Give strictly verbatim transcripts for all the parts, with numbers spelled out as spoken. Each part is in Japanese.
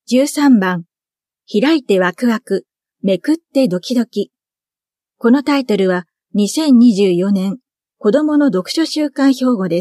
じゅうさんばん、開いてワクワク、めくってドキドキ。このタイトルはにせんにじゅうよねん子供の読書週間標語です。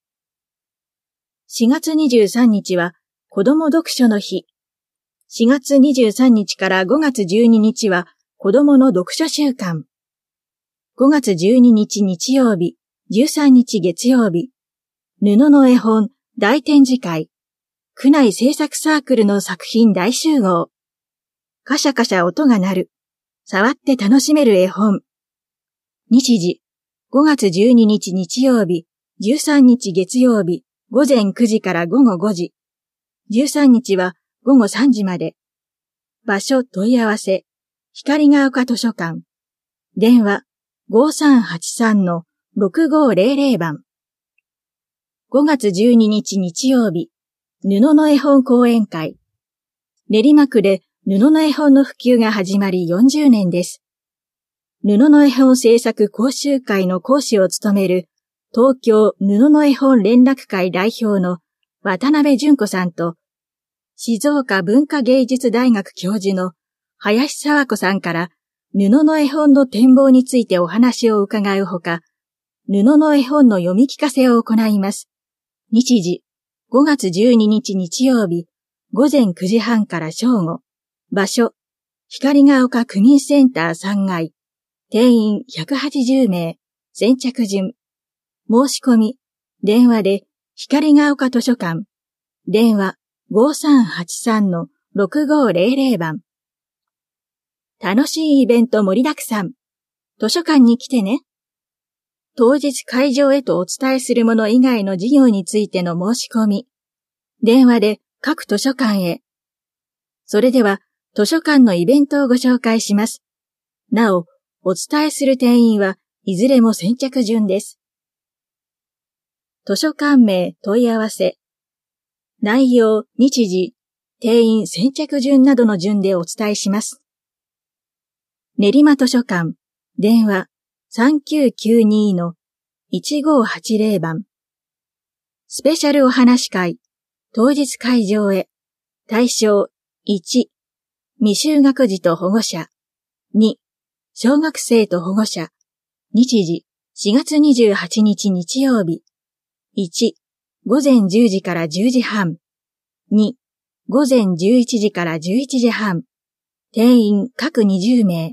しがつにじゅうさんにちは子供読書の日。しがつにじゅうさんにちからごがつじゅうににちは子供の読書週間。ごがつじゅうににち日曜日、じゅうさんにち月曜日。布の絵本大展示会。区内制作サークルの作品大集合。カシャカシャ音が鳴る。触って楽しめる絵本。日時、ごがつじゅうににち日曜日、じゅうさんにち月曜日、午前くじから午後ごじ。じゅうさんにちは午後さんじまで。場所問い合わせ、光が丘図書館。電話、ごさんはちさんのろくごーぜろぜろ 番。ごがつじゅうににち日曜日、布の絵本講演会。練馬区で布の絵本の普及が始まりよんじゅうねんです。布の絵本制作講習会の講師を務める東京布の絵本連絡会代表の渡辺純子さんと静岡文化芸術大学教授の林沢子さんから布の絵本の展望についてお話を伺うほか、布の絵本の読み聞かせを行います。日時、ごがつじゅうににち日曜日、午前くじはんから正午。場所、光が丘区民センターさんがい。定員ひゃくはちじゅうめい。先着順。申し込み、電話で光が丘図書館。電話ごさんはちさんのろくごーぜろぜろ 番。楽しいイベント盛りだくさん。図書館に来てね。当日会場へとお伝えするもの以外の事業についての申し込み。電話で各図書館へ。それでは図書館のイベントをご紹介します。なお、お伝えする定員はいずれも先着順です。図書館名問い合わせ。内容、日時、定員先着順などの順でお伝えします。練馬図書館、電話さんきゅうきゅうにのいちごーはちぜろ 番。スペシャルお話会、当日会場へ。対象いち、未就学児と保護者。に、小学生と保護者。日時、しがつにじゅうはちにち日曜日。いち、午前じゅうじからじゅうじはん。に、午前じゅういちじからじゅういちじはん。定員各にじゅうめい。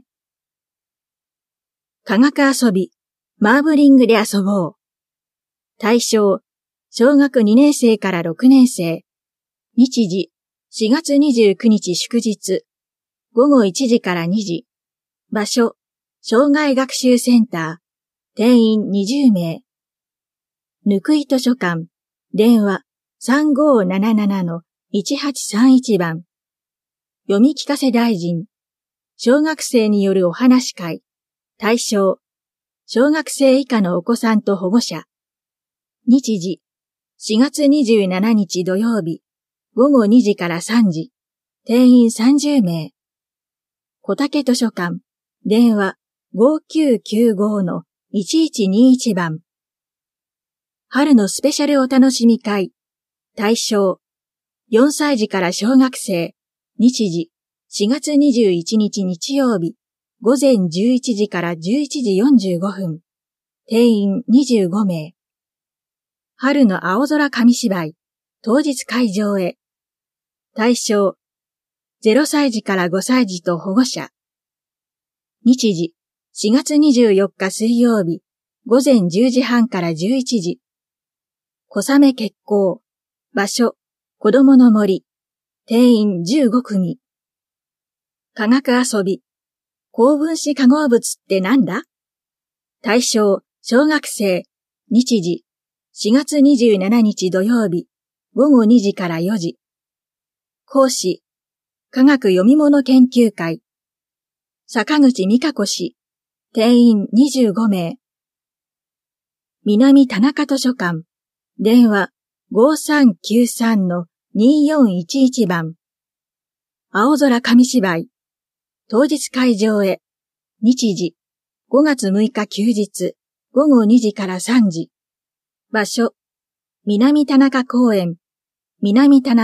科学遊び、マーブリングで遊ぼう。対象、小学にねんせいからろくねんせい。日時、しがつにじゅうくにち祝日。ごごいちじからにじ。場所、障害学習センター。定員にじゅうめい。ぬくい図書館。電話さんごーなななのいちはちさんいち 番。読み聞かせ大臣。小学生によるお話会。対象、小学生以下のお子さんと保護者。日時、しがつにじゅうしちにち土曜日。ごごにじからさんじ。定員さんじゅうめい。小竹図書館。電話ごきゅうきゅうごのいちいちにいち 番。春のスペシャルお楽しみ会。対象、よんさいじから小学生。日時、しがつにじゅういちにち日曜日。午前じゅういちじからじゅういちじよんじゅうごふん。定員にじゅうごめい。春の青空紙芝居。当日会場へ。対象、ぜろさいじからごさいじと保護者。日時、しがつにじゅうよっか水曜日。午前じゅうじはんからじゅういちじ。小雨決行。場所、子供の森。定員じゅうごくみ。科学遊び。高分子化合物ってなんだ？対象、小学生。日時、しがつにじゅうしちにち土曜日。ごごにじからよじ。講師、科学読み物研究会。坂口美香子氏。定員にじゅうごめい。南田中図書館。電話ごさんきゅうさんのによんいちいち 番。青空紙芝居。当日会場へ。日時、ごがつむいか休日、ごごにじからさんじ。場所、南田中公園、南田中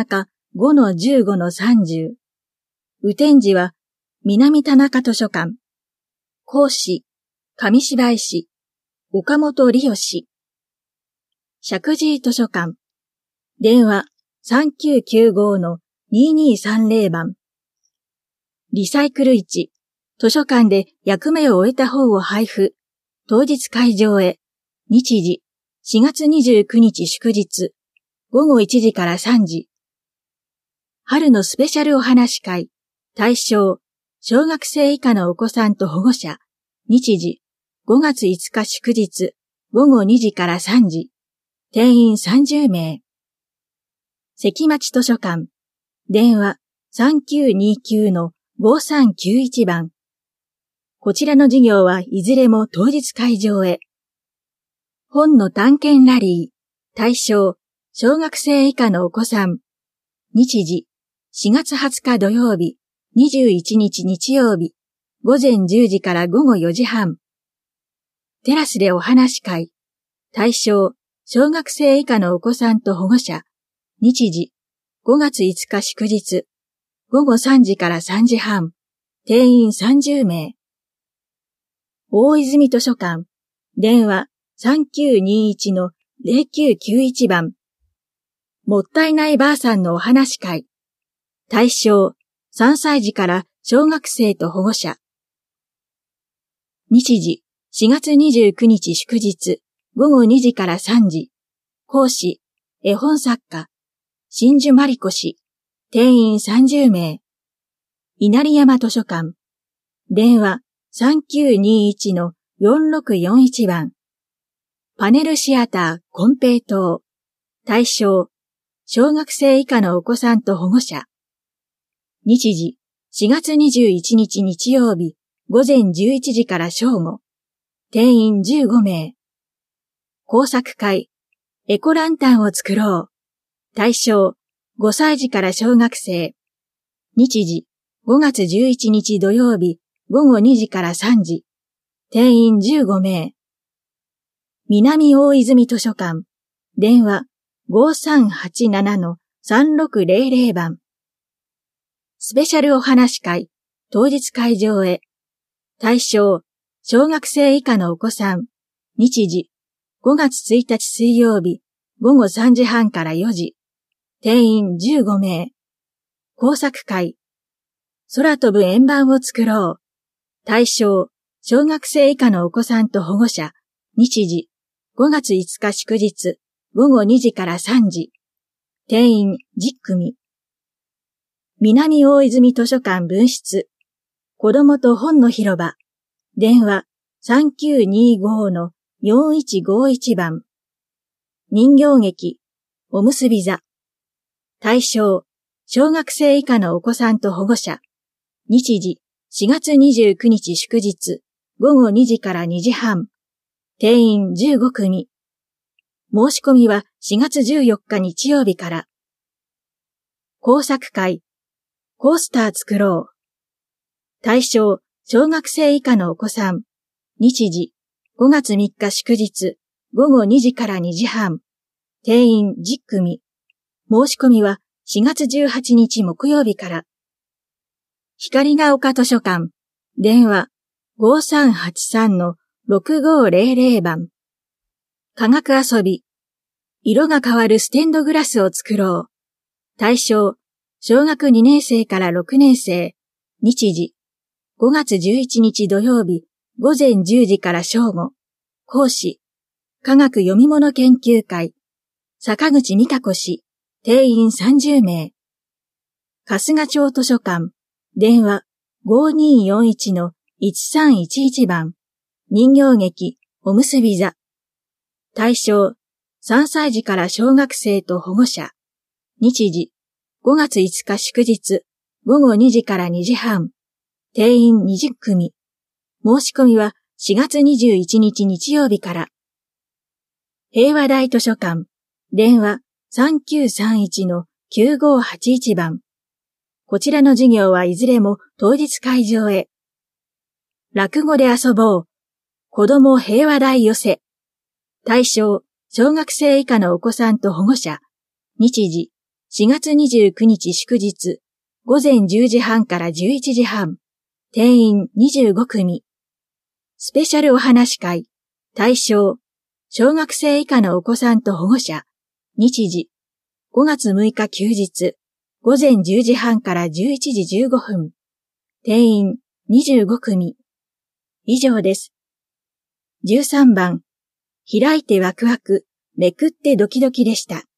ごのじゅうごのさんじゅう。雨天時は、南田中図書館。講師、上芝居市、岡本理義。石神井図書館。電話さんきゅうきゅうごのににさんぜろ番。リサイクルいち。図書館で役目を終えた本を配布。当日会場へ。日時、しがつにじゅうくにち祝日。ごごいちじからさんじ。春のスペシャルお話会。対象、小学生以下のお子さんと保護者。日時、ごがついつか祝日。ごごにじからさんじ。定員さんじゅうめい。関町図書館。電話さんきゅうにきゅうのごさんきゅういち番。こちらの授業はいずれも当日会場へ。本の探検ラリー。対象、小学生以下のお子さん。日時、しがつはつか土曜日、にじゅういちにち日曜日、ごぜんじゅうじからごごよじはん。テラスでお話会。対象、小学生以下のお子さんと保護者。日時、ごがついつか祝日、ごごさんじからさんじはん。定員さんじゅうめい。大泉図書館。電話さんきゅうにいちのぜろきゅうきゅういち番。もったいないばあさんのお話会。対象、さんさいじから小学生と保護者。日時、しがつにじゅうくにち祝日、ごごにじからさんじ。講師、絵本作家、真珠真理子氏。定員さんじゅうめい。稲荷山図書館。電話さんきゅうにいちのよんろくよんいち番。パネルシアター金平糖。対象、小学生以下のお子さんと保護者。日時、しがつにじゅういちにち日曜日、ごぜんじゅういちじから正午。定員じゅうごめい。工作会。エコランタンを作ろう。対象、ごさいじから小学生。日時、ごがつじゅういちにち土曜日、ごごにじからさんじ。定員じゅうごめい。南大泉図書館。電話ごさんはちななのさんろくぜろぜろ番。スペシャルお話会。当日会場へ。対象、小学生以下のお子さん。日時、ごがつついたち水曜日、ごごさんじはんからよじ。定員じゅうごめい。工作会。空飛ぶ円盤を作ろう。対象、小学生以下のお子さんと保護者。日時、ごがついつか祝日、ごごにじからさんじ。定員じゅっくみ。南大泉図書館分室。子供と本の広場。電話さんきゅうにごのよんいちごいち番。人形劇、おむすび座。対象、小学生以下のお子さんと保護者。日時、しがつにじゅうくにち祝日、ごごにじからにじはん。定員じゅうごくみ。申し込みはしがつじゅうよっか日曜日から。工作会。コースター作ろう。対象、小学生以下のお子さん。日時、ごがつみっか祝日、ごごにじからにじはん。定員じゅっくみ。申し込みはしがつじゅうはちにち木曜日から。光が丘図書館。電話ごさんはちさんのろくごぜろぜろ番。科学遊び。色が変わるステンドグラスを作ろう。対象、小学にねんせいからろくねんせい。日時、ごがつじゅういちにち土曜日、ごぜんじゅうじから正午。講師、科学読み物研究会。坂口美香子氏。定員さんじゅうめい。春日町図書館。電話ごによんいちのいちさんいちいち番。人形劇、おむすび座。対象、さんさいじから小学生と保護者。日時、ごがついつか祝日、ごごにじからにじはん。定員にじゅっくみ。申し込みはしがつにじゅういちにち日曜日から。平和大図書館。電話さんきゅうさんいちのきゅうごはちいち番。こちらの授業はいずれも当日会場へ。落語で遊ぼう。子供平和大寄せ。対象、小学生以下のお子さんと保護者。日時、 しがつにじゅうくにち祝日、ごぜんじゅうじはんからじゅういちじはん、定員にじゅうごくみ。スペシャルお話会、対象、小学生以下のお子さんと保護者、日時、ごがつむいか休日、ごぜんじゅうじはんからじゅういちじじゅうごふん、定員にじゅうごくみ。以上です。じゅうさんばん、開いてワクワク、めくってドキドキでした。